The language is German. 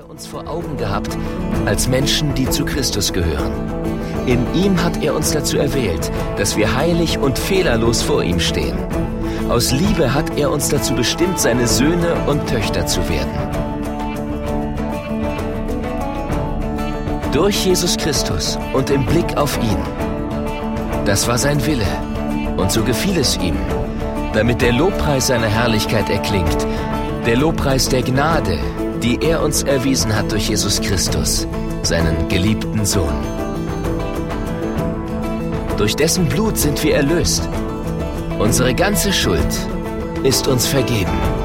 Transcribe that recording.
er uns vor Augen gehabt, als Menschen, die zu Christus gehören. In ihm hat er uns dazu erwählt, dass wir heilig und fehlerlos vor ihm stehen. Aus Liebe hat er uns dazu bestimmt, seine Söhne und Töchter zu werden. Durch Jesus Christus und im Blick auf ihn. Das war sein Wille, und so gefiel es ihm, damit der Lobpreis seiner Herrlichkeit erklingt, der Lobpreis der Gnade, die er uns erwiesen hat durch Jesus Christus, seinen geliebten Sohn. Durch dessen Blut sind wir erlöst. Unsere ganze Schuld ist uns vergeben.